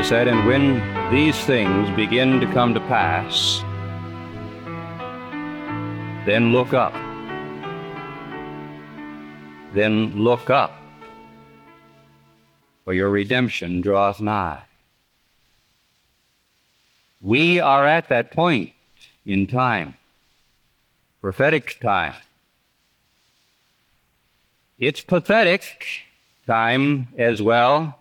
Jesus said, "And when these things begin to come to pass, then look up." Then look up, for your redemption draweth nigh. We are at that point in time, prophetic time. It's pathetic time as well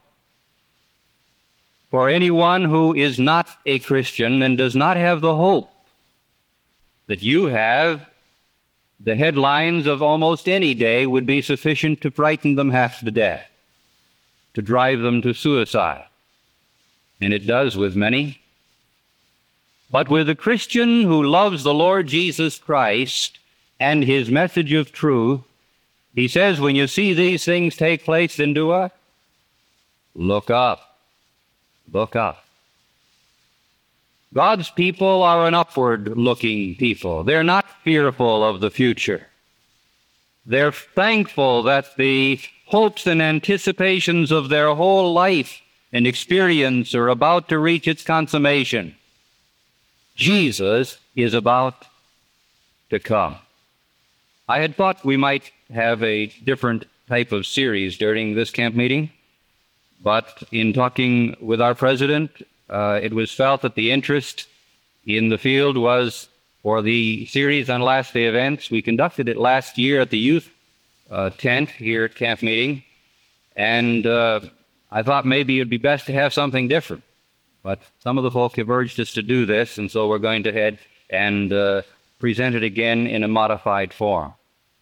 for anyone who is not a Christian and does not have the hope that you have. The headlines of almost any day would be sufficient to frighten them half to death, to drive them to suicide. And it does with many. But with a Christian who loves the Lord Jesus Christ and his message of truth, he says, when you see these things take place, then do what? Look up. Look up. God's people are an upward-looking people. They're not fearful of the future. They're thankful that the hopes and anticipations of their whole life and experience are about to reach its consummation. Jesus is about to come. I had thought we might have a different type of series during this camp meeting, but in talking with our president, it was felt that the interest in the field was for the series on last day events. We conducted it last year at the youth tent here at camp meeting, and I thought maybe it would be best to have something different. But some of the folk have urged us to do this, and so we're going to head and present it again in a modified form.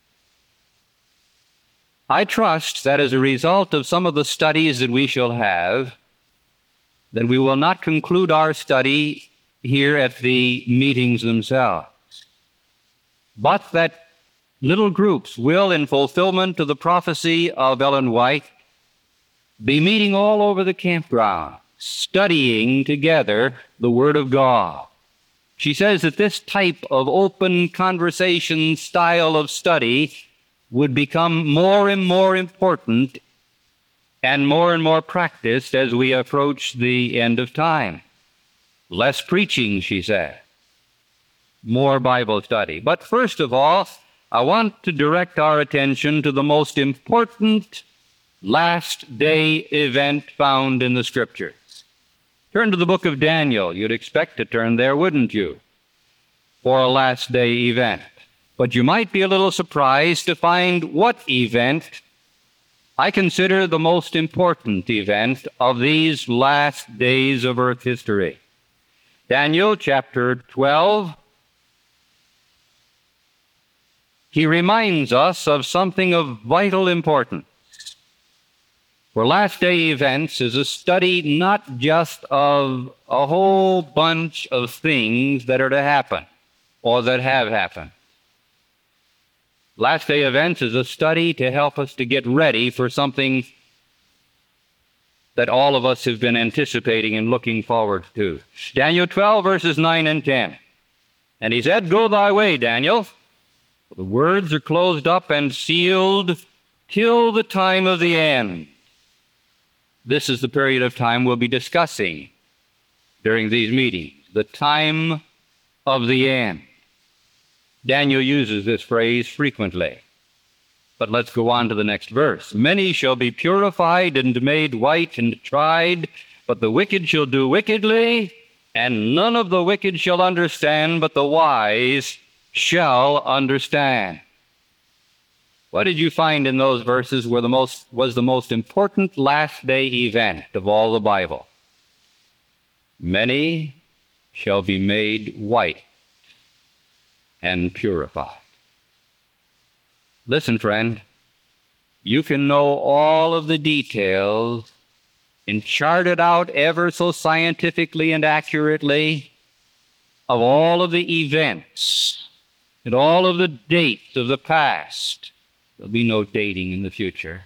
I trust that as a result of some of the studies that we shall have, that we will not conclude our study here at the meetings themselves, but that little groups will, in fulfillment of the prophecy of Ellen White, be meeting all over the campground, studying together the Word of God. She says that this type of open conversation style of study would become more and more important and more practiced as we approach the end of time. Less preaching, she said. More Bible study. But first of all, I want to direct our attention to the most important last day event found in the Scriptures. Turn to the book of Daniel. You'd expect to turn there, wouldn't you, for a last day event. But you might be a little surprised to find what event I consider the most important event of these last days of earth history. Daniel chapter 12. He reminds us of something of vital importance. For last day events is a study not just of a whole bunch of things that are to happen or that have happened. Last day events is a study to help us to get ready for something that all of us have been anticipating and looking forward to. Daniel 12, verses 9 and 10. And he said, "Go thy way, Daniel. For the words are closed up and sealed till the time of the end." This is the period of time we'll be discussing during these meetings, the time of the end. Daniel uses this phrase frequently. But let's go on to the next verse. "Many shall be purified and made white and tried, but the wicked shall do wickedly, and none of the wicked shall understand, but the wise shall understand." What did you find in those verses was the most important last day event of all the Bible? Many shall be made white and purified. Listen, friend, you can know all of the details and chart it out ever so scientifically and accurately of all of the events and all of the dates of the past. There'll be no dating in the future.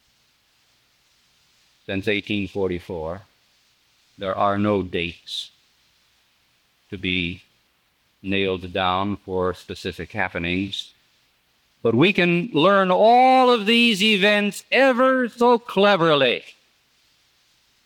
Since 1844, there are no dates to be nailed down for specific happenings. But we can learn all of these events ever so cleverly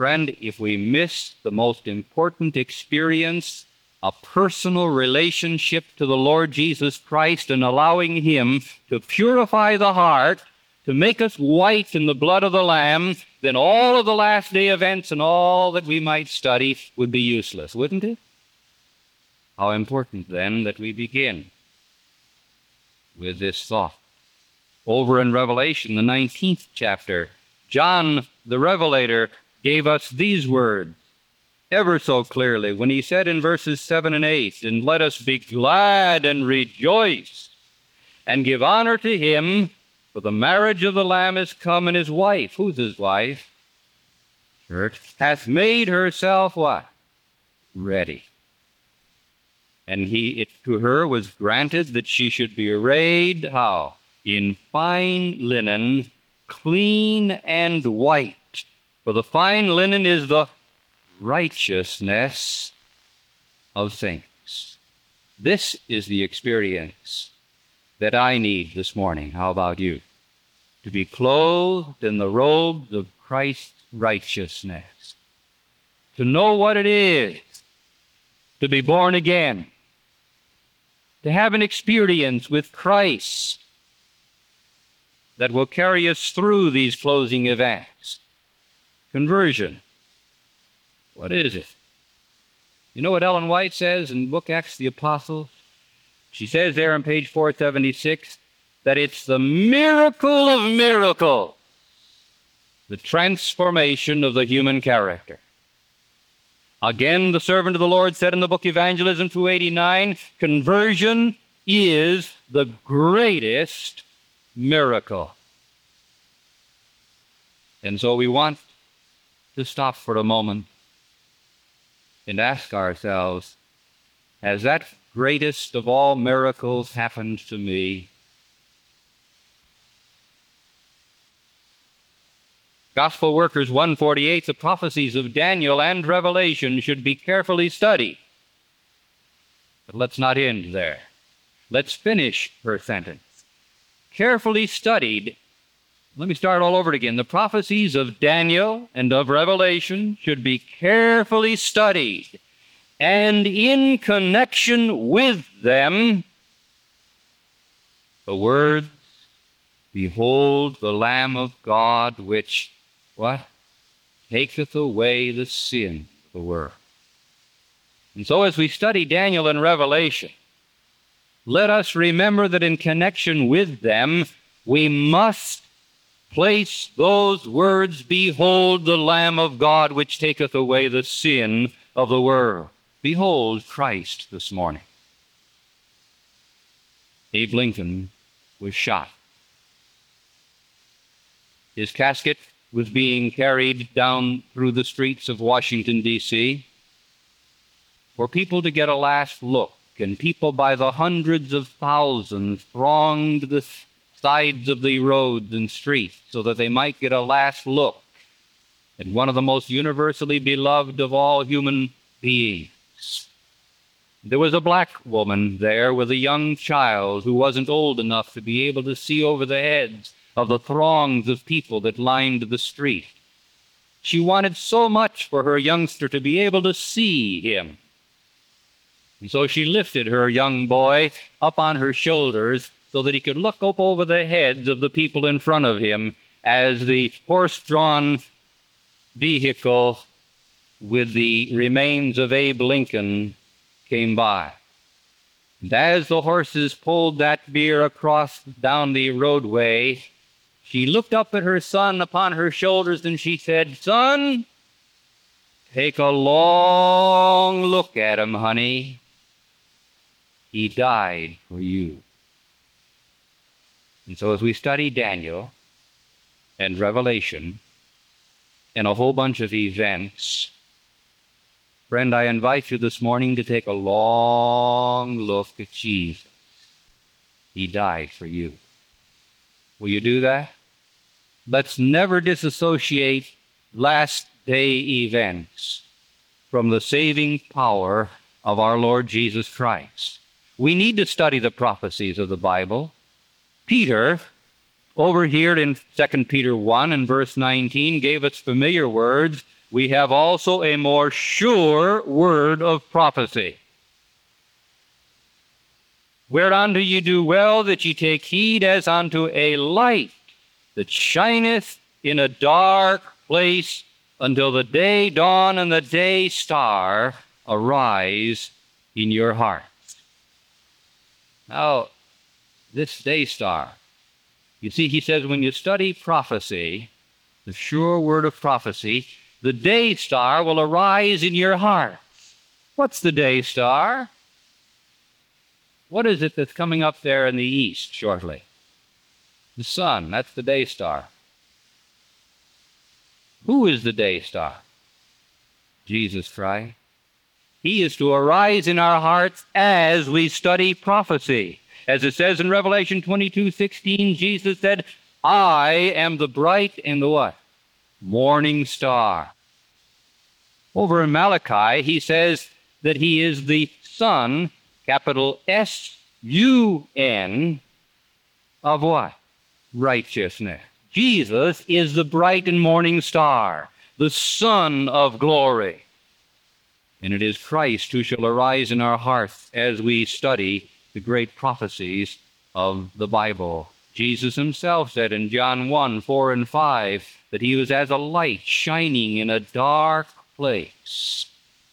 Friend, if we miss the most important experience, a personal relationship to the Lord Jesus Christ and allowing Him to purify the heart, to make us white in the blood of the Lamb, then all of the last day events and all that we might study would be useless, wouldn't it? How important, then, that we begin with this thought. Over in Revelation, the 19th chapter, John the Revelator gave us these words ever so clearly when he said in verses 7 and 8, "And let us be glad and rejoice and give honor to Him, for the marriage of the Lamb is come, and His wife," who's His wife? Church. "Hath made herself" what? Ready. And to her was granted that she should be arrayed, how? In fine linen, clean and white. For the fine linen is the righteousness of saints. This is the experience that I need this morning. How about you? To be clothed in the robes of Christ's righteousness. To know what it is to be born again. To have an experience with Christ that will carry us through these closing events. Conversion. What is it? You know what Ellen White says in book Acts of the Apostles? She says there on page 476 that it's the miracle of miracles, the transformation of the human character. Again, the servant of the Lord said in the book Evangelism 289, conversion is the greatest miracle. And so we want to stop for a moment and ask ourselves, has that greatest of all miracles happened to me? Gospel Workers 148, the prophecies of Daniel and Revelation should be carefully studied. But let's not end there. Let's finish her sentence. Carefully studied. Let me start all over again. The prophecies of Daniel and of Revelation should be carefully studied, and in connection with them, the words, "Behold the Lamb of God, which," what? "Taketh away the sin of the world." And so as we study Daniel and Revelation, let us remember that in connection with them, we must place those words, "Behold the Lamb of God, which taketh away the sin of the world." Behold Christ this morning. Abe Lincoln was shot. His casket was being carried down through the streets of Washington, D.C., for people to get a last look, and people by the hundreds of thousands thronged the sides of the roads and streets so that they might get a last look at one of the most universally beloved of all human beings. There was a black woman there with a young child who wasn't old enough to be able to see over the heads of the throngs of people that lined the street. She wanted so much for her youngster to be able to see him. And so she lifted her young boy up on her shoulders so that he could look up over the heads of the people in front of him as the horse-drawn vehicle with the remains of Abe Lincoln came by. And as the horses pulled that bier across down the roadway, she looked up at her son upon her shoulders and she said, "Son, take a long look at him, honey. He died for you." And so as we study Daniel and Revelation and a whole bunch of events, friend, I invite you this morning to take a long look at Jesus. He died for you. Will you do that? Let's never disassociate last day events from the saving power of our Lord Jesus Christ. We need to study the prophecies of the Bible. Peter, over here in 2 Peter 1 and verse 19, gave us familiar words we have also a more sure word of prophecy. Whereunto ye do well that ye take heed as unto a light that shineth in a dark place until the day dawn and the day star arise in your hearts. Now, this day star, you see, he says, when you study prophecy, the sure word of prophecy, the day star will arise in your heart. What's the day star? What is it that's coming up there in the east shortly? The sun, that's the day star. Who is the day star? Jesus Christ. He is to arise in our hearts as we study prophecy. As it says in Revelation 22:16, Jesus said, I am the bright and the what? Morning star. Over in Malachi, he says that he is the sun, capital S-U-N, of what? Righteousness. Jesus is the bright and morning star, the sun of glory. And it is Christ who shall arise in our hearts as we study the great prophecies of the Bible. Jesus himself said in John 1:4 and 5, that he was as a light shining in a dark place.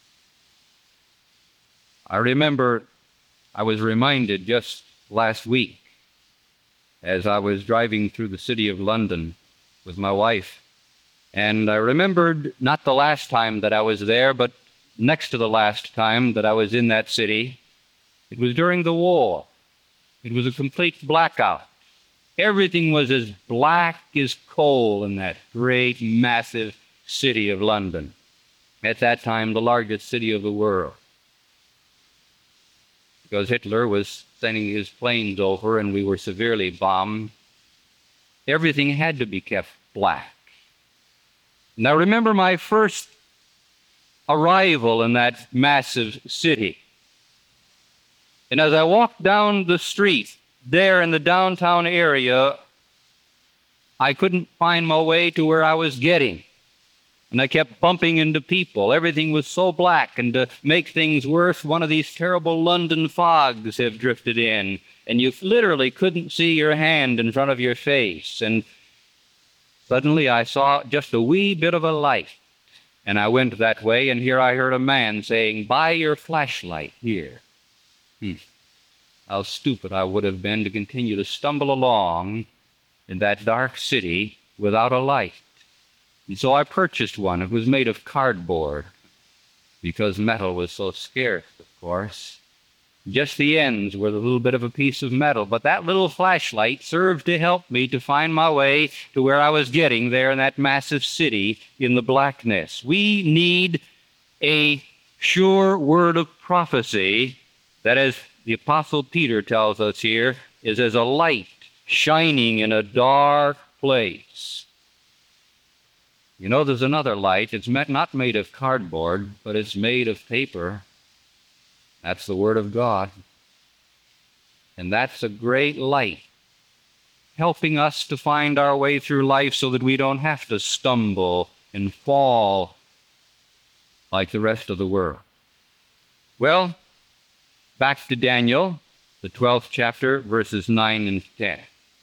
I remember I was reminded just last week as I was driving through the city of London with my wife, and I remembered not the last time that I was there, but next to the last time that I was in that city. It was during the war. It was a complete blackout. Everything was as black as coal in that great, massive city of London. At that time, the largest city of the world. Because Hitler was sending his planes over and we were severely bombed, everything had to be kept black. Now remember my first arrival in that massive city. And as I walked down the street there in the downtown area, I couldn't find my way to where I was getting. And I kept bumping into people. Everything was so black. And to make things worse, one of these terrible London fogs have drifted in. And you literally couldn't see your hand in front of your face. And suddenly I saw just a wee bit of a light. And I went that way, and here I heard a man saying, buy your flashlight here. How stupid I would have been to continue to stumble along in that dark city without a light. And so I purchased one. It was made of cardboard because metal was so scarce, of course. Just the ends were the little bit of a piece of metal, but that little flashlight served to help me to find my way to where I was getting there in that massive city in the blackness. We need a sure word of prophecy that, as the Apostle Peter tells us here, is as a light shining in a dark place. You know, there's another light. It's not made of cardboard, but it's made of paper. That's the Word of God. And that's a great light, helping us to find our way through life so that we don't have to stumble and fall like the rest of the world. Well, back to Daniel, the 12th chapter, verses 9 and 10.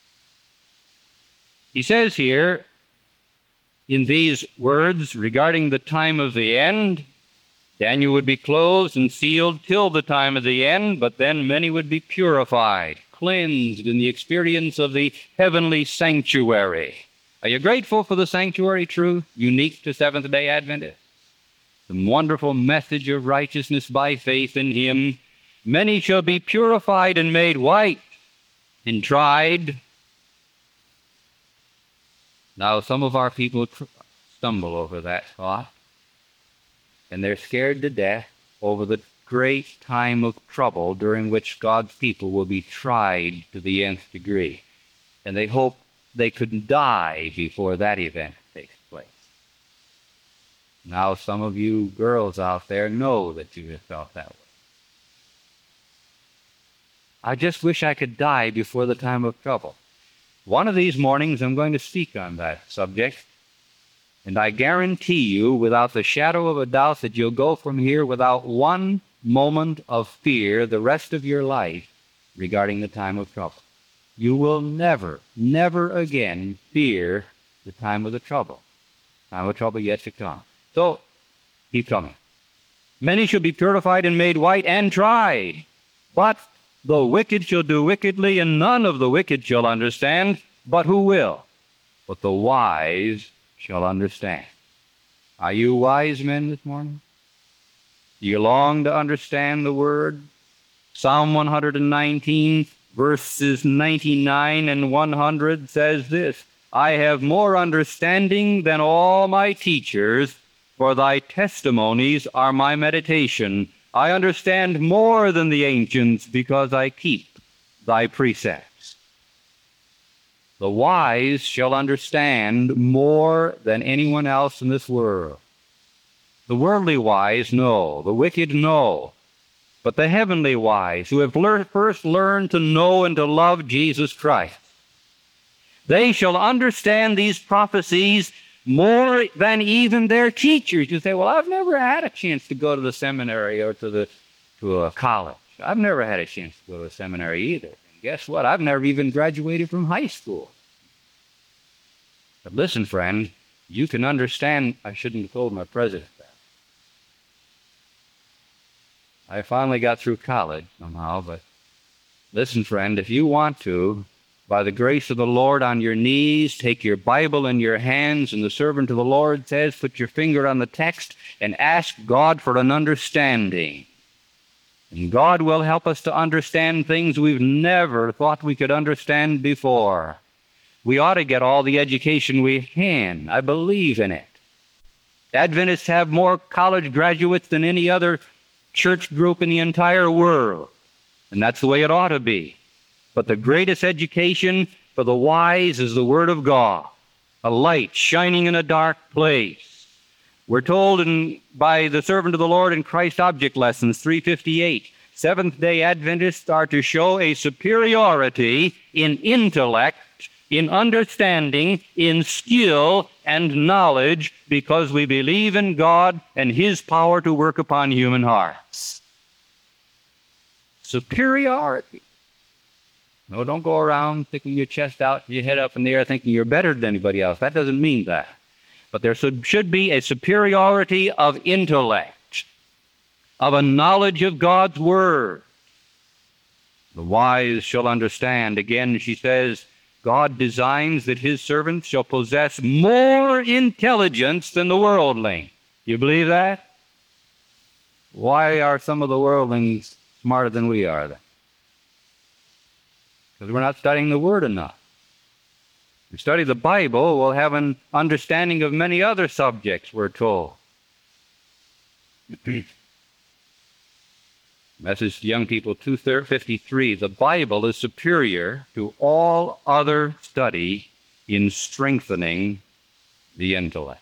He says here, in these words regarding the time of the end, Daniel would be closed and sealed till the time of the end, but then many would be purified, cleansed in the experience of the heavenly sanctuary. Are you grateful for the sanctuary truth, unique to Seventh-day Adventists? The wonderful message of righteousness by faith in Him. Many shall be purified and made white and tried. Now, some of our people stumble over that thought, and they're scared to death over the great time of trouble during which God's people will be tried to the nth degree. And they hope they could die before that event takes place. Now, some of you girls out there know that you have felt that way. I just wish I could die before the time of trouble. One of these mornings, I'm going to speak on that subject. And I guarantee you, without the shadow of a doubt, that you'll go from here without one moment of fear the rest of your life regarding the time of trouble. You will never, never again fear the time of the trouble. Time of trouble yet to come. So, keep coming. Many shall be purified and made white and tried. But the wicked shall do wickedly, and none of the wicked shall understand. But who will? But the wise shall understand. Are you wise men this morning? Do you long to understand the word? Psalm 119, verses 99 and 100 says this, I have more understanding than all my teachers, for thy testimonies are my meditation. I understand more than the ancients, because I keep thy precepts. The wise shall understand more than anyone else in this world. The worldly wise know, the wicked know, but the heavenly wise, who have first learned to know and to love Jesus Christ, they shall understand these prophecies more than even their teachers. You say, well, I've never had a chance to go to the seminary or to a college. I've never had a chance to go to a seminary either. And guess what? I've never even graduated from high school. But listen, friend, you can understand. I shouldn't have told my president that. I finally got through college somehow, but listen, friend, if you want to, by the grace of the Lord, on your knees, take your Bible in your hands, and the servant of the Lord says, put your finger on the text and ask God for an understanding. And God will help us to understand things we've never thought we could understand before. We ought to get all the education we can. I believe in it. Adventists have more college graduates than any other church group in the entire world, and that's the way it ought to be. But the greatest education for the wise is the Word of God, a light shining in a dark place. We're told by the servant of the Lord in Christ Object Lessons 358, Seventh-day Adventists are to show a superiority in intellect, in understanding, in skill and knowledge, because we believe in God and His power to work upon human hearts. Superiority. No, don't go around sticking your chest out, your head up in the air, thinking you're better than anybody else. That doesn't mean that. But there should be a superiority of intellect, of a knowledge of God's Word. The wise shall understand. Again, she says, God designs that His servants shall possess more intelligence than the worldling. You believe that? Why are some of the worldlings smarter than we are then? Because we're not studying the Word enough. If we study the Bible, we'll have an understanding of many other subjects, we're told. Message to young people 253, the Bible is superior to all other study in strengthening the intellect.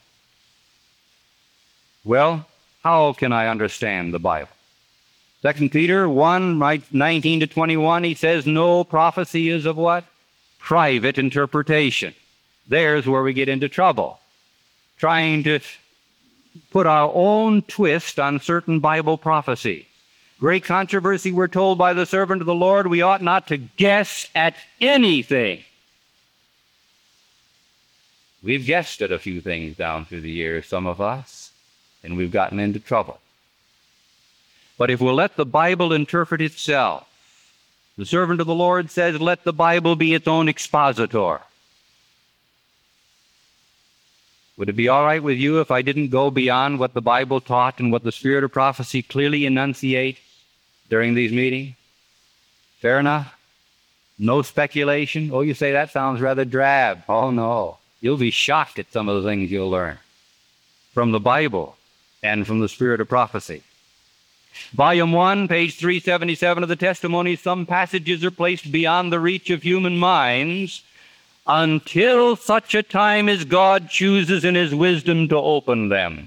Well, how can I understand the Bible? 2 Peter 1, 19 to 21, he says, no prophecy is of what? Private interpretation. There's where we get into trouble. Trying to put our own twist on certain Bible prophecy. Great controversy, we're told by the servant of the Lord, we ought not to guess at anything. We've guessed at a few things down through the years, some of us, and we've gotten into trouble. But if we'll let the Bible interpret itself, the servant of the Lord says, let the Bible be its own expositor. Would it be all right with you if I didn't go beyond what the Bible taught and what the Spirit of prophecy clearly enunciates during these meetings? Fair enough? No speculation? Oh, you say that sounds rather drab. Oh, no. You'll be shocked at some of the things you'll learn from the Bible and from the Spirit of prophecy. Volume 1, page 377 of the Testimonies, some passages are placed beyond the reach of human minds until such a time as God chooses in His wisdom to open them.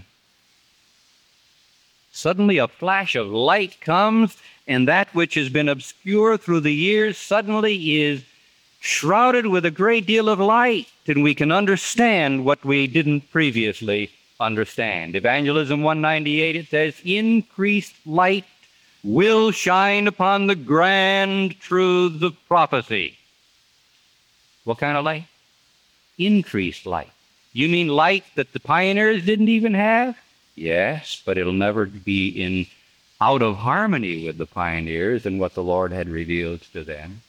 Suddenly a flash of light comes, and that which has been obscure through the years suddenly is shrouded with a great deal of light, and we can understand what we didn't previously understand. Evangelism 198, it says, increased light will shine upon the grand truths of prophecy. What kind of light? Increased light. You mean light that the pioneers didn't even have? Yes, but it'll never be out of harmony with the pioneers and what the Lord had revealed to them.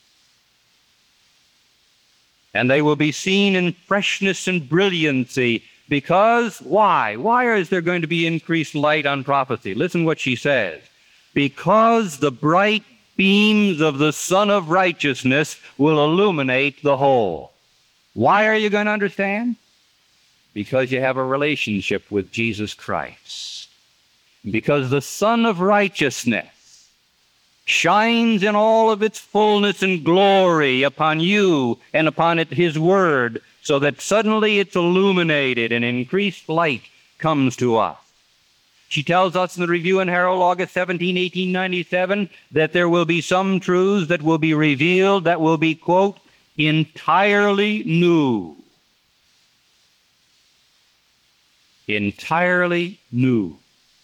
And they will be seen in freshness and brilliancy because, why? Why is there going to be increased light on prophecy? Listen what she says. Because the bright beams of the Sun of Righteousness will illuminate the whole. Why are you going to understand? Because you have a relationship with Jesus Christ. Because the Sun of Righteousness shines in all of its fullness and glory upon you and upon His Word, so that suddenly it's illuminated and increased light comes to us. She tells us in the Review and Herald, August 17, 1897, that there will be some truths that will be revealed that will be, quote, entirely new. Entirely new.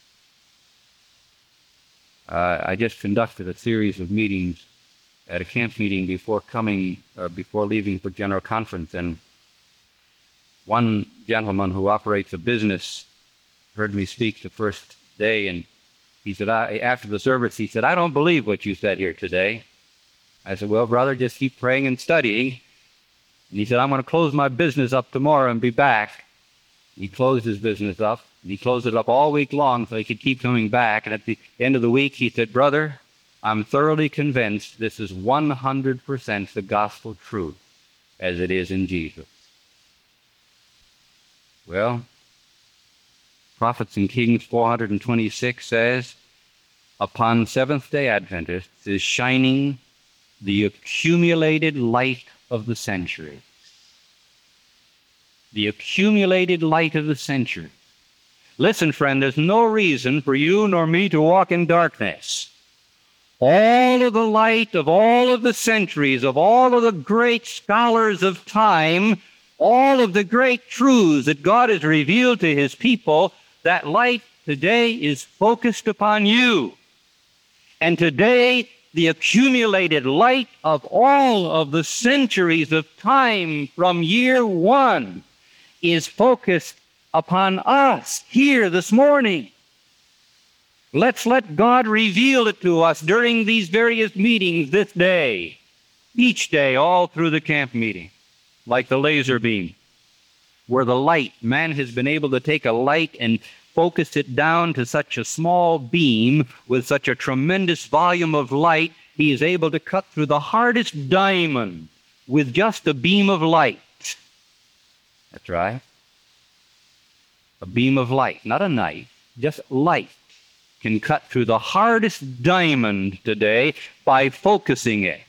I just conducted a series of meetings at a camp meeting before leaving for General Conference, and one gentleman who operates a business heard me speak the first day, and he said, after the service, he said, I don't believe what you said here today. I said, well, brother, just keep praying and studying. And he said, I'm going to close my business up tomorrow and be back. He closed his business up. And he closed it up all week long so he could keep coming back. And at the end of the week, he said, brother, I'm thoroughly convinced this is 100% the gospel truth as it is in Jesus. Well, Prophets and Kings 426 says, upon Seventh-day Adventists is shining the accumulated light of the centuries. The accumulated light of the centuries. Listen, friend, there's no reason for you nor me to walk in darkness. All of the light of all of the centuries, of all of the great scholars of time, all of the great truths that God has revealed to His people, that light today is focused upon you. And today, the accumulated light of all of the centuries of time from year one is focused upon us here this morning. Let's let God reveal it to us during these various meetings this day, each day, all through the camp meeting, like the laser beam, where the light, man has been able to take a light and focus it down to such a small beam with such a tremendous volume of light, he is able to cut through the hardest diamond with just a beam of light. That's right. A beam of light, not a knife, just light can cut through the hardest diamond today by focusing it.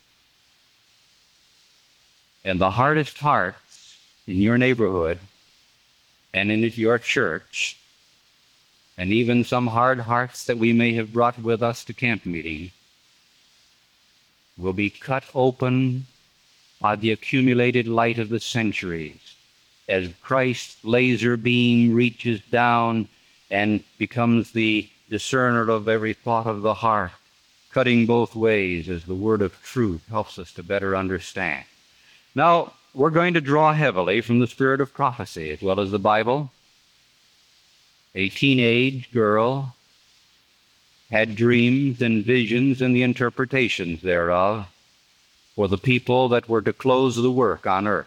And the hardest hearts in your neighborhood and in your church, and even some hard hearts that we may have brought with us to camp meeting, will be cut open by the accumulated light of the centuries as Christ's laser beam reaches down and becomes the discerner of every thought of the heart, cutting both ways as the word of truth helps us to better understand. Now, we're going to draw heavily from the spirit of prophecy as well as the Bible. A teenage girl had dreams and visions and the interpretations thereof for the people that were to close the work on earth.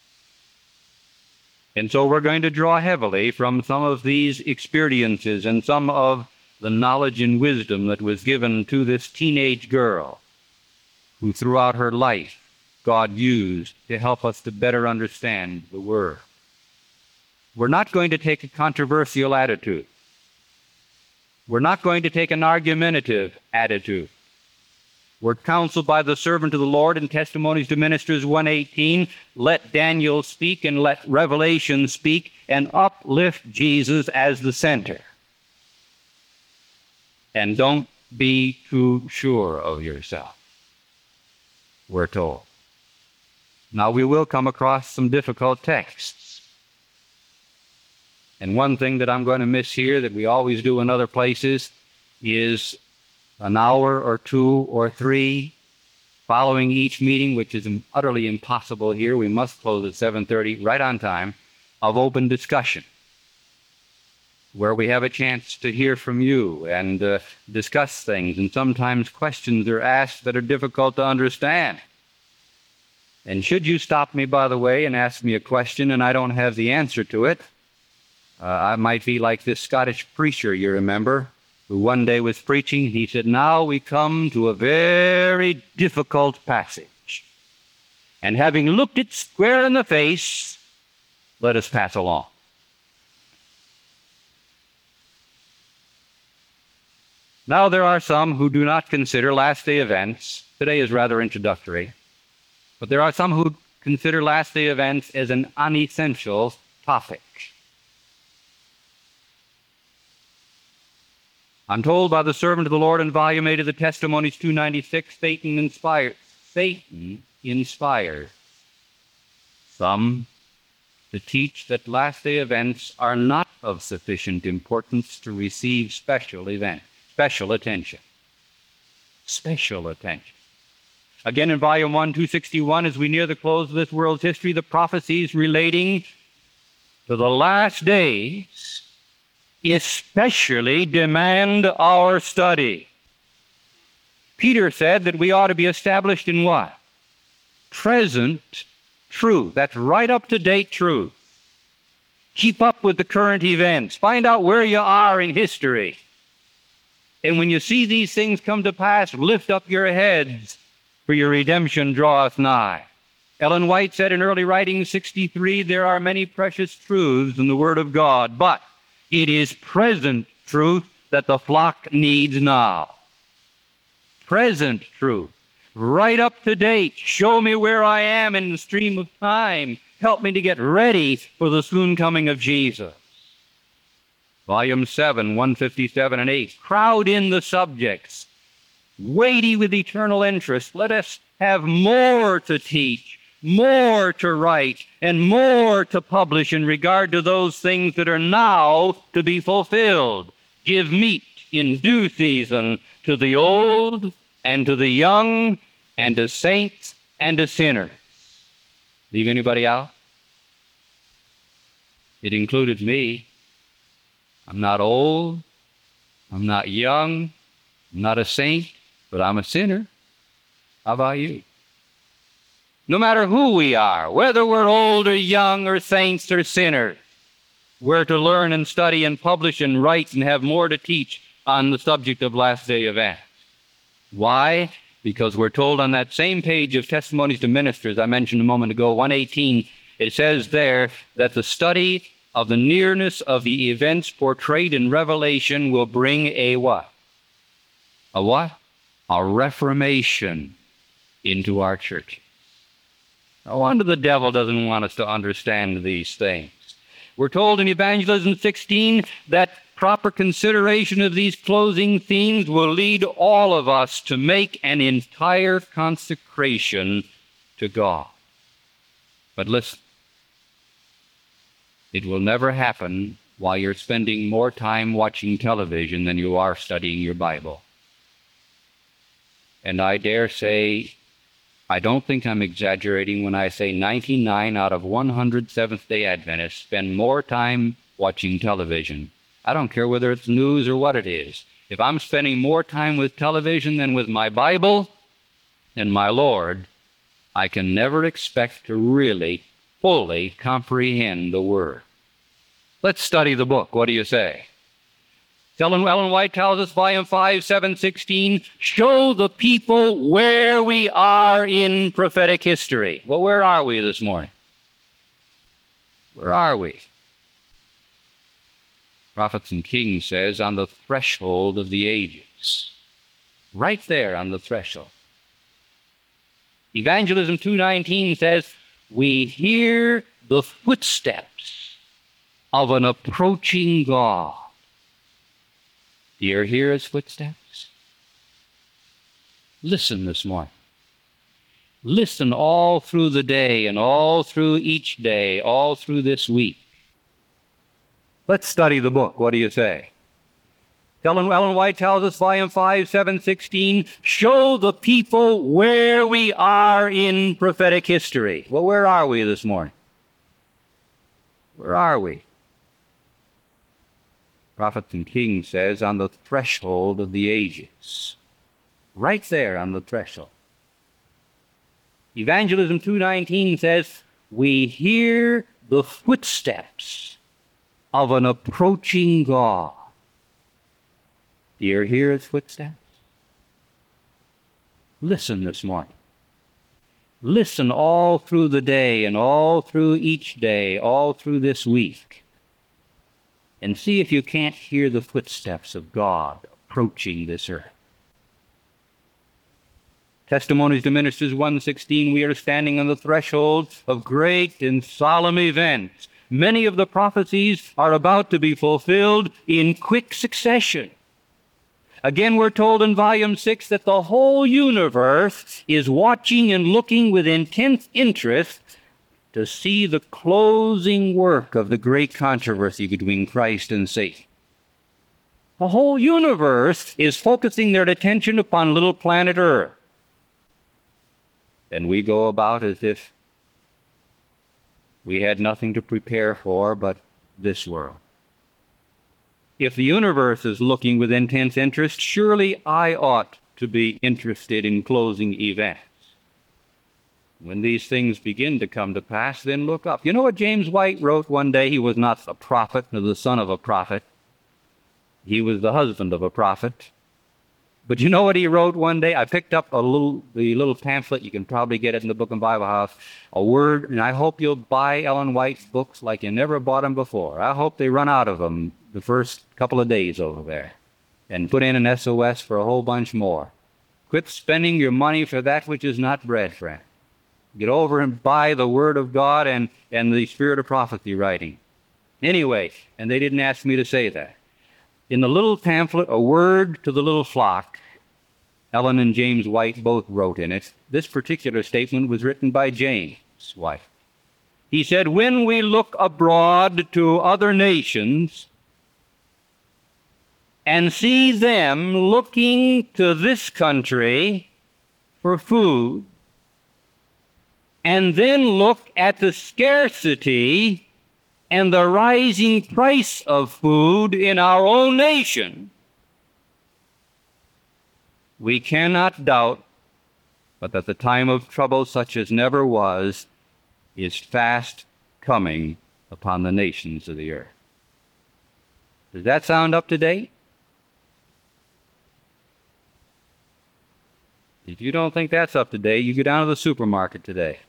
And so we're going to draw heavily from some of these experiences and some of the knowledge and wisdom that was given to this teenage girl who throughout her life God used to help us to better understand the Word. We're not going to take a controversial attitude. We're not going to take an argumentative attitude. We're counseled by the servant of the Lord in Testimonies to Ministers 1:18, let Daniel speak and let Revelation speak and uplift Jesus as the center. And don't be too sure of yourself, we're told. Now, we will come across some difficult texts. And one thing that I'm going to miss here that we always do in other places is an hour or two or three following each meeting, which is utterly impossible here. We must close at 7:30, right on time, of open discussion, where we have a chance to hear from you and discuss things. And sometimes questions are asked that are difficult to understand. And should you stop me, by the way, and ask me a question and I don't have the answer to it, I might be like this Scottish preacher, you remember, who one day was preaching. He said, "Now we come to a very difficult passage. And having looked it square in the face, let us pass along." Now, there are some who do not consider last-day events. Today is rather introductory. But there are some who consider last-day events as an unessential topic. I'm told by the servant of the Lord in Volume 8 of the Testimonies 296, Satan inspired some to teach that last-day events are not of sufficient importance to receive special attention. Special attention. Again, in Volume 1, 261, as we near the close of this world's history, the prophecies relating to the last days especially demand our study. Peter said that we ought to be established in what? Present truth. That's right up-to-date truth. Keep up with the current events. Find out where you are in history. And when you see these things come to pass, lift up your heads, for your redemption draweth nigh. Ellen White said in early writing 63, there are many precious truths in the Word of God, but it is present truth that the flock needs now. Present truth. Right up to date. Show me where I am in the stream of time. Help me to get ready for the soon coming of Jesus. Volume 7, 157 and 8. Crowd in the subjects. Weighty with eternal interest. Let us have more to teach, more to write, and more to publish in regard to those things that are now to be fulfilled. Give meat in due season to the old and to the young and to saints and to sinners. Leave anybody out? It included me. I'm not old. I'm not young. I'm not a saint, but I'm a sinner. How about you? No matter who we are, whether we're old or young or saints or sinners, we're to learn and study and publish and write and have more to teach on the subject of last-day events. Why? Because we're told on that same page of Testimonies to Ministers I mentioned a moment ago, 118, it says there that the study of the nearness of the events portrayed in Revelation will bring a what? A what? A reformation into our church. No wonder the devil doesn't want us to understand these things. We're told in Evangelism 16 that proper consideration of these closing themes will lead all of us to make an entire consecration to God. But listen, it will never happen while you're spending more time watching television than you are studying your Bible. And I dare say, I don't think I'm exaggerating when I say 99 out of 100 Seventh-day Adventists spend more time watching television. I don't care whether it's news or what it is. If I'm spending more time with television than with my Bible and my Lord, I can never expect to really, fully comprehend the Word. Let's study the book. What do you say? Ellen White tells us, Volume 5, 716, show the people where we are in prophetic history. Well, where are we this morning? Where are we? Prophets and Kings says, on the threshold of the ages. Right there on the threshold. Evangelism 2:19 says, we hear the footsteps of an approaching God. Do you hear his footsteps? Listen this morning. Listen all through the day and all through each day, all through this week. Let's study the book. What do you say? Ellen White tells us, volume 5, 716, show the people where we are in prophetic history. Well, where are we this morning? Where are we? Prophets and King says, on the threshold of the ages. Right there on the threshold. Evangelism 2:19 says, we hear the footsteps of an approaching God. Do you hear his footsteps? Listen this morning. Listen all through the day and all through each day, all through this week. And see if you can't hear the footsteps of God approaching this earth. Testimonies to Ministers 1:16, we are standing on the threshold of great and solemn events. Many of the prophecies are about to be fulfilled in quick succession. Again, we're told in volume 6 that the whole universe is watching and looking with intense interest to see the closing work of the great controversy between Christ and Satan. The whole universe is focusing their attention upon little planet Earth. And we go about as if we had nothing to prepare for but this world. If the universe is looking with intense interest, surely I ought to be interested in closing events. When these things begin to come to pass, then look up. You know what James White wrote one day? He was not a prophet nor the son of a prophet. He was the husband of a prophet. But you know what he wrote one day? I picked up the little pamphlet. You can probably get it in the Book and Bible House. A word, and I hope you'll buy Ellen White's books like you never bought them before. I hope they run out of them the first couple of days over there and put in an SOS for a whole bunch more. Quit spending your money for that which is not bread, friend. Get over and buy the Word of God and the Spirit of Prophecy writing. Anyway, and they didn't ask me to say that. In the little pamphlet, A Word to the Little Flock, Ellen and James White both wrote in it. This particular statement was written by James White. He said, when we look abroad to other nations and see them looking to this country for food, and then look at the scarcity and the rising price of food in our own nation, we cannot doubt but that the time of trouble such as never was is fast coming upon the nations of the earth. Does that sound up to date? If you don't think that's up to date, you go down to the supermarket today.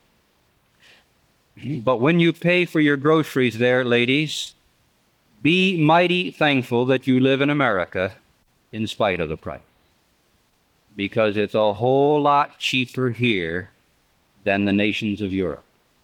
But when you pay for your groceries there, ladies, be mighty thankful that you live in America in spite of the price. Because it's a whole lot cheaper here than the nations of Europe.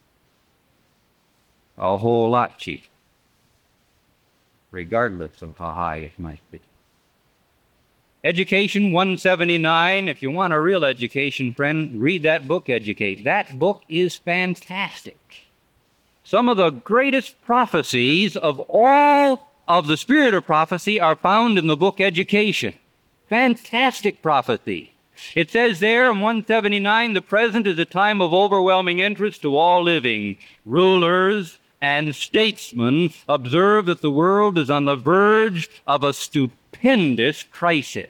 A whole lot cheaper. Regardless of how high it might be. Education 179. If you want a real education, friend, read that book, Educate. That book is fantastic. Some of the greatest prophecies of all of the spirit of prophecy are found in the book Education. Fantastic prophecy. It says there in 179, the present is a time of overwhelming interest to all living. Rulers and statesmen observe that the world is on the verge of a stupendous crisis.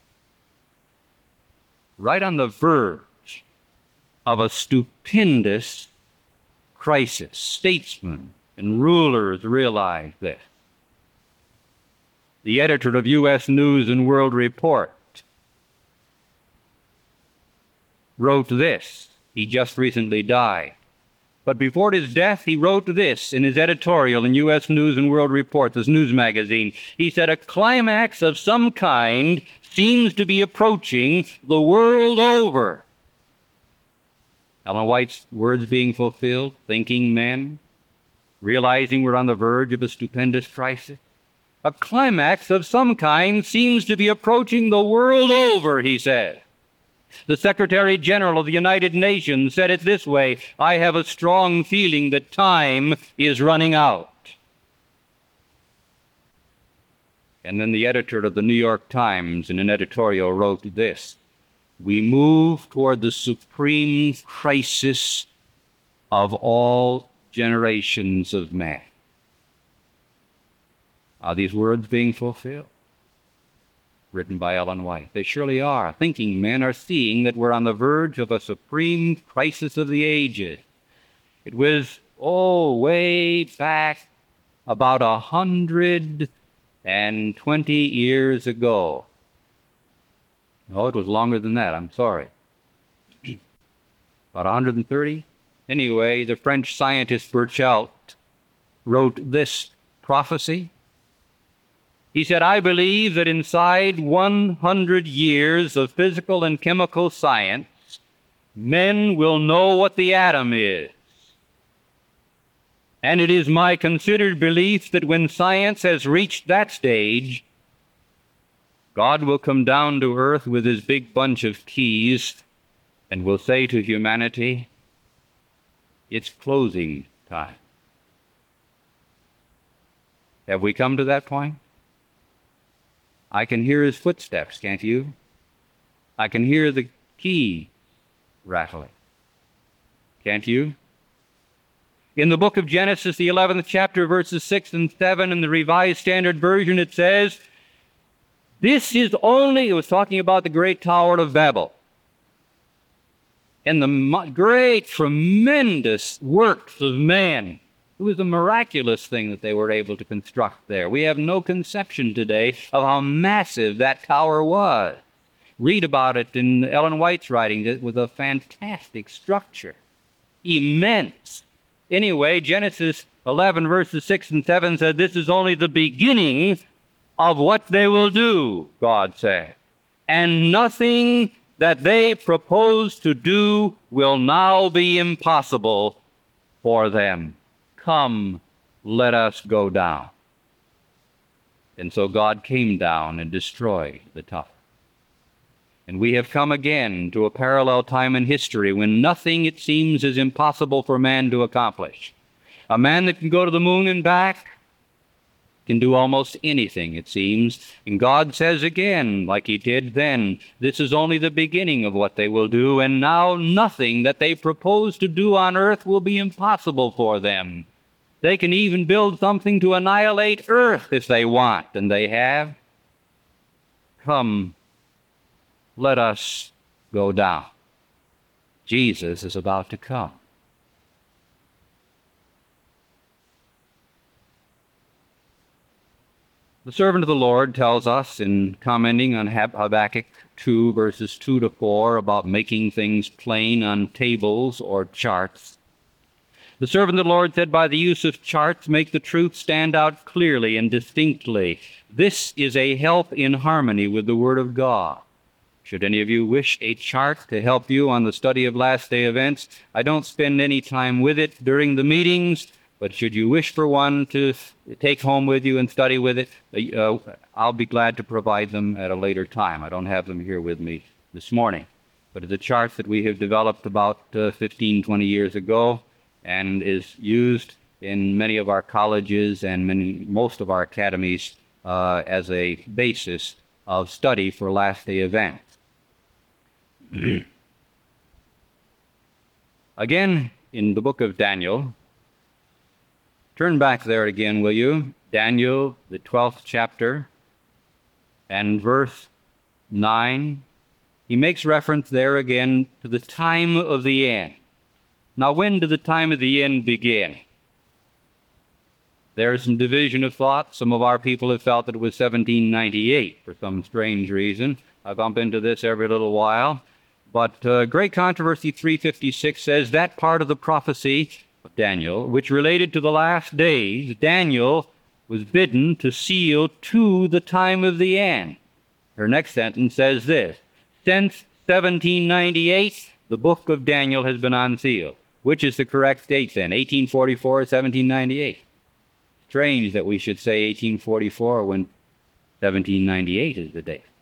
Right on the verge of a stupendous crisis. Statesmen and rulers realize this. The editor of U.S. News and World Report wrote this. He just recently died. But before his death, he wrote this in his editorial in U.S. News and World Report, this news magazine. He said, a climax of some kind seems to be approaching the world over. Ellen White's words being fulfilled, thinking men, realizing we're on the verge of a stupendous crisis. A climax of some kind seems to be approaching the world over, he said. The Secretary General of the United Nations said it this way: I have a strong feeling that time is running out. And then the editor of the New York Times, in an editorial, wrote this: we move toward the supreme crisis of all generations of man. Are these words being fulfilled? Written by Ellen White. They surely are. Thinking men are seeing that we're on the verge of a supreme crisis of the ages. It was, way back about 120 years ago. No, it was longer than that. I'm sorry. About 130? Anyway, the French scientist Burchard wrote this prophecy. He said, I believe that inside 100 years of physical and chemical science, men will know what the atom is. And it is my considered belief that when science has reached that stage, God will come down to earth with his big bunch of keys and will say to humanity, it's closing time. Have we come to that point? I can hear his footsteps, can't you? I can hear the key rattling. Can't you? In the book of Genesis, the 11th chapter, verses 6 and 7, in the Revised Standard Version, it says, this is only, it was talking about the great Tower of Babel, and the great, tremendous works of man. It was a miraculous thing that they were able to construct there. We have no conception today of how massive that tower was. Read about it in Ellen White's writing. It was a fantastic structure. Immense. Anyway, Genesis 11, verses 6 and 7 said, this is only the beginning of what they will do, God said. And nothing that they propose to do will now be impossible for them. Come, let us go down. And so God came down and destroyed the tower. And we have come again to a parallel time in history when nothing, it seems, is impossible for man to accomplish. A man that can go to the moon and back can do almost anything, it seems. And God says again, like he did then, this is only the beginning of what they will do, and now nothing that they propose to do on earth will be impossible for them. They can even build something to annihilate earth if they want, and they have. Come, let us go down. Jesus is about to come. The servant of the Lord tells us in commenting on Habakkuk 2, verses 2 to 4, about making things plain on tables or charts. The servant of the Lord said, by the use of charts, make the truth stand out clearly and distinctly. This is a help in harmony with the Word of God. Should any of you wish a chart to help you on the study of last day events, I don't spend any time with it during the meetings, but should you wish for one to take home with you and study with it, I'll be glad to provide them at a later time. I don't have them here with me this morning. But it's a chart that we have developed about 15, 20 years ago and is used in many of our colleges and most of our academies as a basis of study for last day events. Again, in the book of Daniel, turn back there again, will you? Daniel, the 12th chapter, and verse 9. He makes reference there again to the time of the end. Now, when did the time of the end begin? There is some division of thought. Some of our people have felt that it was 1798 for some strange reason. I bump into this every little while. But Great Controversy 356 says that part of the prophecy of Daniel, which related to the last days, Daniel was bidden to seal to the time of the end. Her next sentence says this: since 1798, the book of Daniel has been unsealed. Which is the correct date then, 1844 or 1798? Strange that we should say 1844 when 1798 is the date.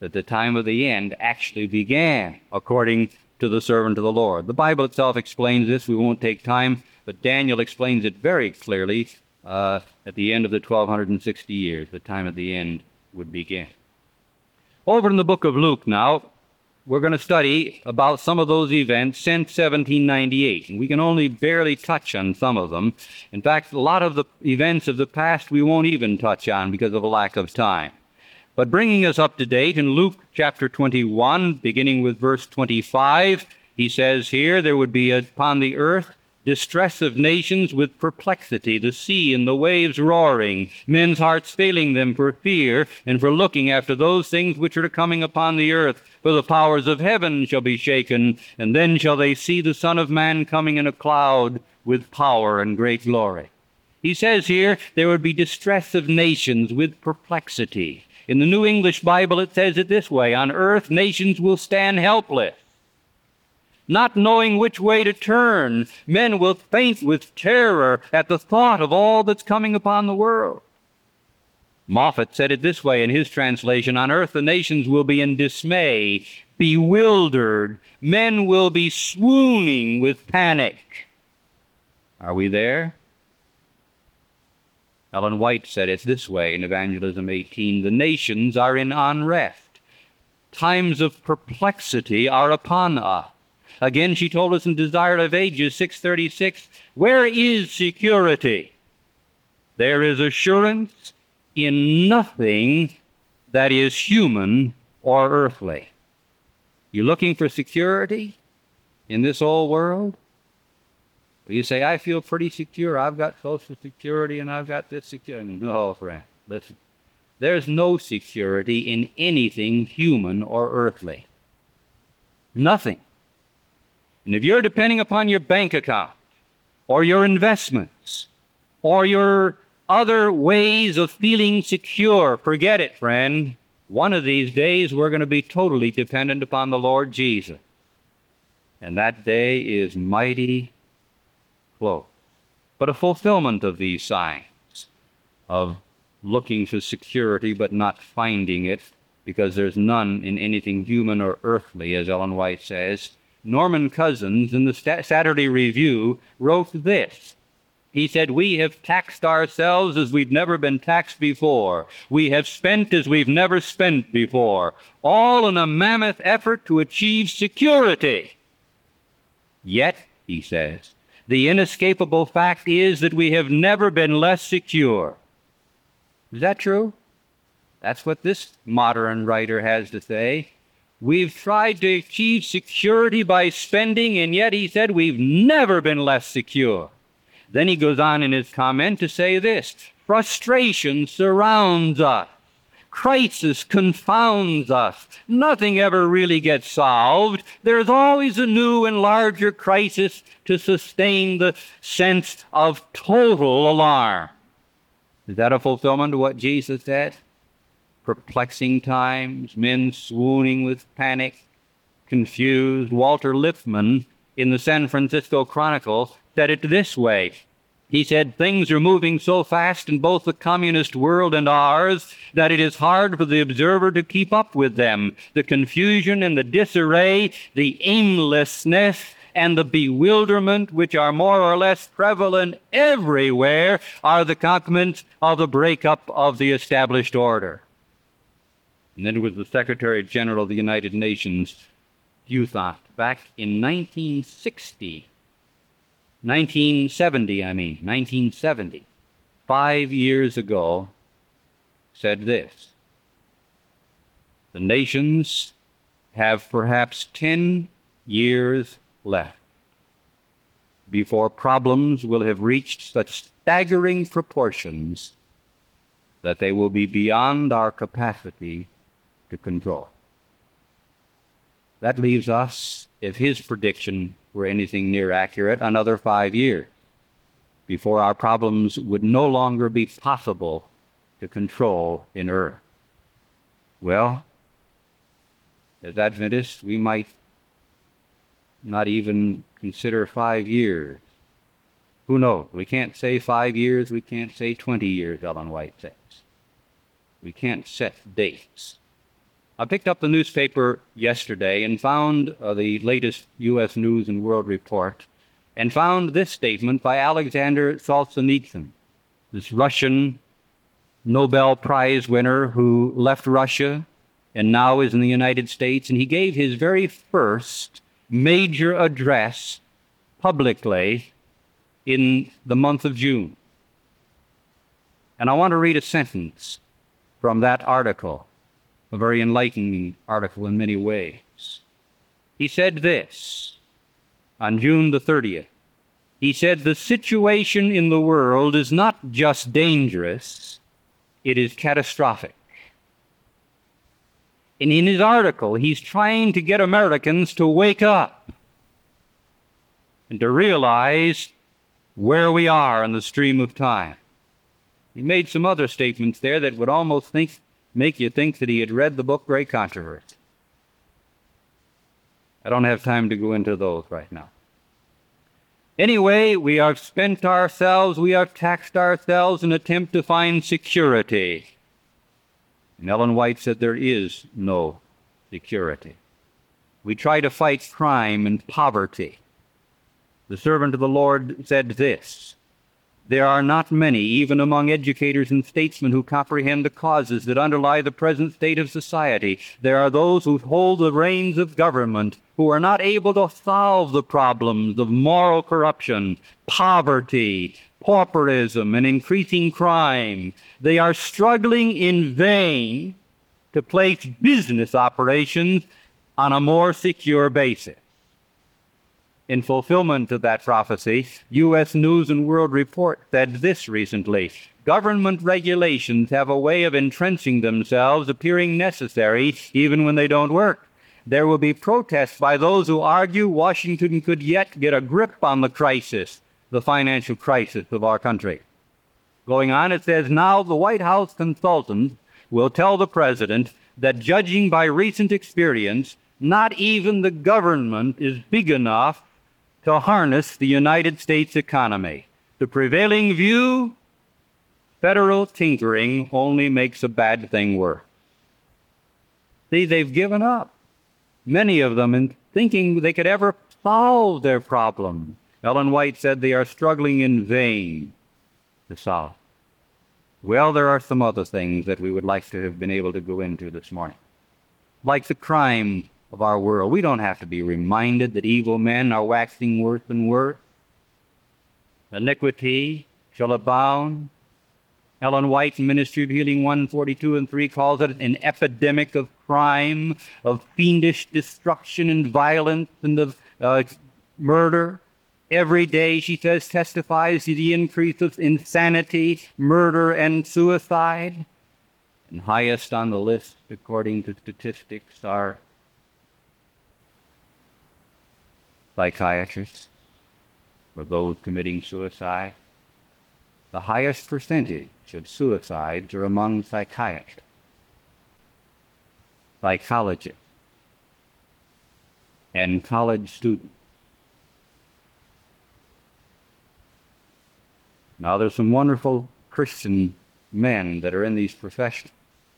that the time of the end actually began, according to the servant of the Lord. The Bible itself explains this. We won't take time, but Daniel explains it very clearly at the end of the 1260 years. The time of the end would begin. Over in the book of Luke now, we're going to study about some of those events since 1798, and we can only barely touch on some of them. In fact, a lot of the events of the past we won't even touch on because of a lack of time. But bringing us up to date, in Luke chapter 21, beginning with verse 25, he says here, there would be upon the earth distress of nations with perplexity, the sea and the waves roaring, men's hearts failing them for fear and for looking after those things which are coming upon the earth. For the powers of heaven shall be shaken, and then shall they see the Son of Man coming in a cloud with power and great glory. He says here, there would be distress of nations with perplexity. In the New English Bible, it says it this way: on earth, nations will stand helpless, not knowing which way to turn. Men will faint with terror at the thought of all that's coming upon the world. Moffat said it this way in his translation: on earth, the nations will be in dismay, bewildered. Men will be swooning with panic. Are we there? Ellen White said it this way in Evangelism 18: the nations are in unrest. Times of perplexity are upon us. Again, she told us in Desire of Ages 6:36, where is security? There is assurance in nothing that is human or earthly. You looking for security in this old world? You say, I feel pretty secure. I've got Social Security and I've got this security. No, friend, listen. There's no security in anything human or earthly. Nothing. And if you're depending upon your bank account or your investments or your other ways of feeling secure, forget it, friend. One of these days we're going to be totally dependent upon the Lord Jesus. And that day is mighty close. But a fulfillment of these signs of looking for security but not finding it because there's none in anything human or earthly, as Ellen White says. Norman Cousins, in the Saturday Review, wrote this. He said, we have taxed ourselves as we've never been taxed before. We have spent as we've never spent before, all in a mammoth effort to achieve security. Yet, he says, the inescapable fact is that we have never been less secure. Is that true? That's what this modern writer has to say. We've tried to achieve security by spending, and yet, he said, we've never been less secure. Then he goes on in his comment to say this: frustration surrounds us. Crisis confounds us. Nothing ever really gets solved. There's always a new and larger crisis to sustain the sense of total alarm. Is that a fulfillment of what Jesus said? Perplexing times, men swooning with panic, confused. Walter Lippmann, in the San Francisco Chronicle, said it this way. He said, things are moving so fast in both the communist world and ours that it is hard for the observer to keep up with them. The confusion and the disarray, the aimlessness and the bewilderment which are more or less prevalent everywhere are the complements of the breakup of the established order. And then it was the Secretary General of the United Nations, Youthont, back in 1970, 5 years ago, said this: the nations have perhaps 10 years left before problems will have reached such staggering proportions that they will be beyond our capacity to control. That leaves us, if his prediction were anything near accurate, another 5 years before our problems would no longer be possible to control in earth. Well, as Adventists, we might not even consider 5 years. Who knows? We can't say 5 years, we can't say 20 years, Ellen White says. We can't set dates. I picked up the newspaper yesterday and found the latest U.S. News and World Report, and found this statement by Alexander Solzhenitsyn, this Russian Nobel Prize winner who left Russia and now is in the United States, and he gave his very first major address publicly in the month of June. And I want to read a sentence from that article, a very enlightening article in many ways. He said this on June the 30th. He said, "The situation in the world is not just dangerous, it is catastrophic." And in his article, he's trying to get Americans to wake up and to realize where we are in the stream of time. He made some other statements there that would almost make you think that he had read the book Great Controversy. I don't have time to go into those right now. Anyway, we have taxed ourselves in an attempt to find security. And Ellen White said there is no security. We try to fight crime and poverty. The servant of the Lord said this: "There are not many, even among educators and statesmen, who comprehend the causes that underlie the present state of society. There are those who hold the reins of government who are not able to solve the problems of moral corruption, poverty, pauperism, and increasing crime. They are struggling in vain to place business operations on a more secure basis." In fulfillment of that prophecy, U.S. News and World Report said this recently: "Government regulations have a way of entrenching themselves, appearing necessary even when they don't work. There will be protests by those who argue Washington could yet get a grip on the crisis, the financial crisis of our country." Going on, it says, "Now the White House consultants will tell the president that, judging by recent experience, not even the government is big enough to harness the United States economy. The prevailing view, federal tinkering only makes a bad thing worse." See, they've given up, many of them, in thinking they could ever solve their problem. Ellen White said they are struggling in vain to solve. Well, there are some other things that we would like to have been able to go into this morning, like the crime of our world. We don't have to be reminded that evil men are waxing worse and worse. Iniquity shall abound. Ellen White in Ministry of Healing 142 and 3 calls it an epidemic of crime, of fiendish destruction and violence and of murder. Every day, she says, testifies to the increase of insanity, murder, and suicide. And highest on the list, according to statistics, are psychiatrists, for those committing suicide. The highest percentage of suicides are among psychiatrists, psychologists, and college students. Now, there's some wonderful Christian men that are in these professions.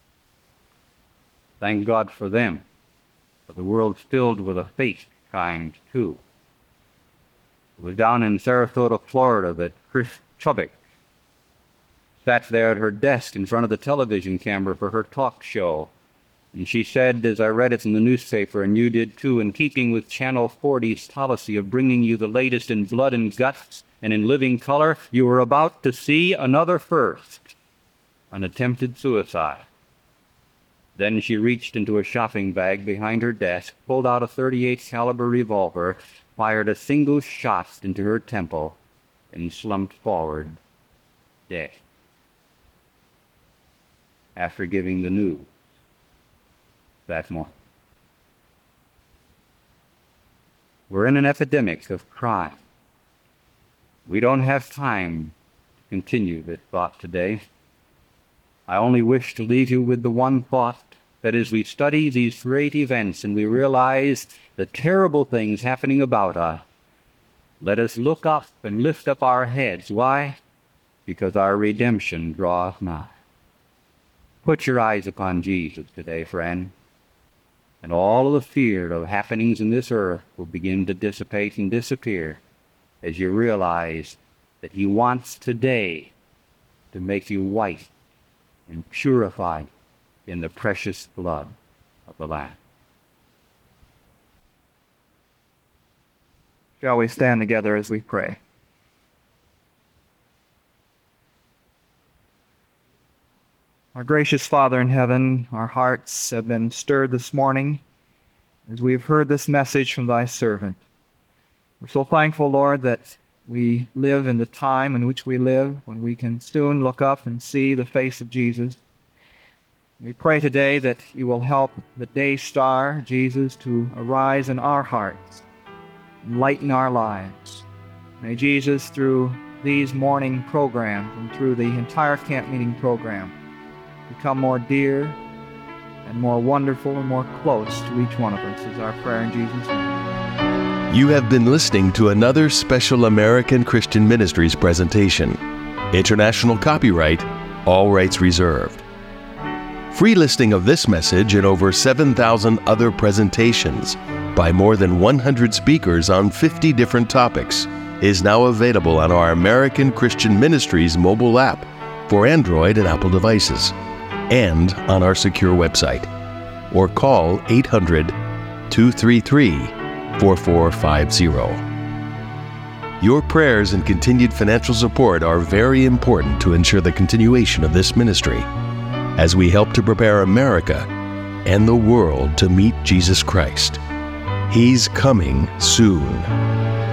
Thank God for them. But the world's filled with a fake kind, too. It was down in Sarasota, Florida, that Chris Chubbuck sat there at her desk in front of the television camera for her talk show. And she said, as I read it in the newspaper, and you did too, in keeping with Channel 40's policy of bringing you the latest in blood and guts and in living color, you were about to see another first, an attempted suicide. Then she reached into a shopping bag behind her desk, pulled out a .38 caliber revolver, fired a single shot into her temple, and slumped forward, dead. After giving the news that morning. We're in an epidemic of crime. We don't have time to continue this thought today. I only wish to leave you with the one thought, that as we study these great events and we realize the terrible things happening about us, let us look up and lift up our heads. Why? Because our redemption draweth nigh. Put your eyes upon Jesus today, friend. And all of the fear of happenings in this earth will begin to dissipate and disappear as you realize that he wants today to make you white and purified in the precious blood of the Lamb. Shall we stand together as we pray? Our gracious Father in heaven, our hearts have been stirred this morning as we have heard this message from thy servant. We're so thankful, Lord, that we live in the time in which we live, when we can soon look up and see the face of Jesus. We pray today that you will help the day star, Jesus, to arise in our hearts, enlighten our lives. May Jesus, through these morning programs and through the entire camp meeting program, become more dear and more wonderful and more close to each one of us, is our prayer in Jesus' name. You have been listening to another special American Christian Ministries presentation. International copyright, all rights reserved. Free listing of this message and over 7,000 other presentations by more than 100 speakers on 50 different topics is now available on our American Christian Ministries mobile app for Android and Apple devices, and on our secure website. Or call 800-233-4450. Your prayers and continued financial support are very important to ensure the continuation of this ministry as we help to prepare America and the world to meet Jesus Christ. He's coming soon.